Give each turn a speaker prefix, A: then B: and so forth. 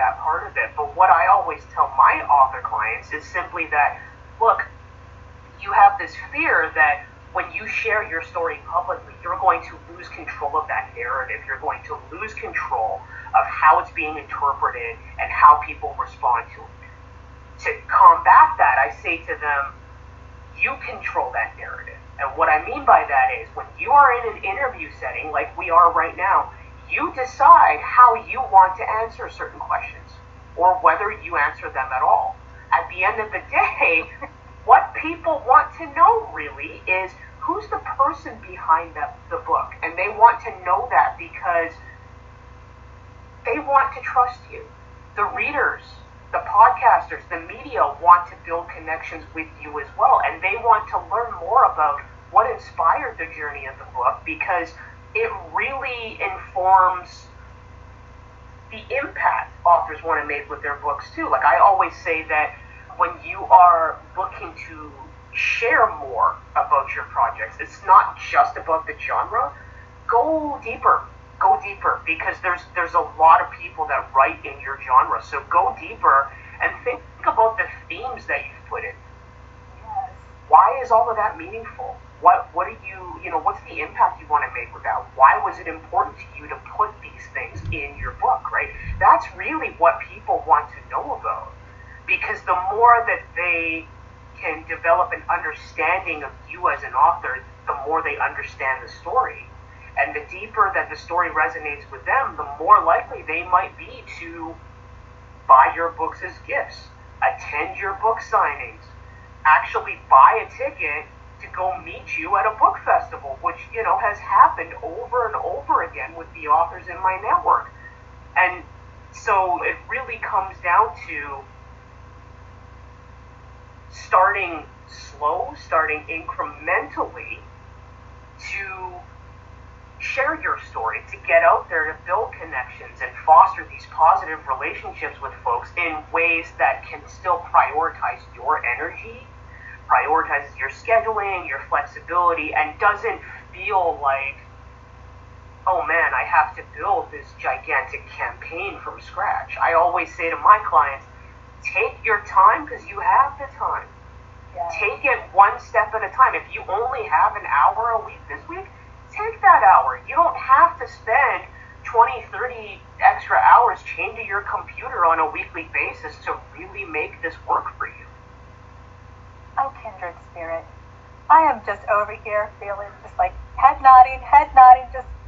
A: that part of it. But what I always tell my author clients is simply that, look, you have this fear that when you share your story publicly, you're going to lose control of that narrative. You're going to lose control of how it's being interpreted and how people respond to it. To combat that, I say to them, you control that narrative. And what I mean by that is when you are in an interview setting like we are right now, you decide how you want to answer certain questions or whether you answer them at all. At the end of the day, what people want to know really is who's the person behind the book. And they want to know that because they want to trust you. The readers, the podcasters, the media want to build connections with you as well. And they want to learn more about what inspired the journey of the book because it really informs the impact authors want to make with their books too. Like I always say that when you are looking to share more about your projects, it's not just about the genre. Go deeper because there's a lot of people that write in your genre. So go deeper and think about the themes that you've put in.
B: Yes.
A: Why is all of that meaningful? What do you know, what's the impact you want to make with that? Why was it important to you to put these things in your book, right? That's really what people want to know about. Because the more that they can develop an understanding of you as an author, the more they understand the story. And the deeper that the story resonates with them, the more likely they might be to buy your books as gifts, attend your book signings, actually buy a ticket to go meet you at a book festival, which, you know, has happened over and over again with the authors in my network. And so it really comes down to starting slow, starting incrementally to share your story, to get out there, to build connections and foster these positive relationships with folks in ways that can still prioritize your energy, prioritizes your scheduling, your flexibility, and doesn't feel like, oh man, I have to build this gigantic campaign from scratch. I always say to my clients, take your time because you have the time.
B: Yes.
A: Take it one step at a time. If you only have an hour a week this week, take that hour. You don't have to spend 20, 30 extra hours chained to your computer on a weekly basis to really make this work for you.
B: Oh, kindred spirit. I am just over here feeling just like head nodding, just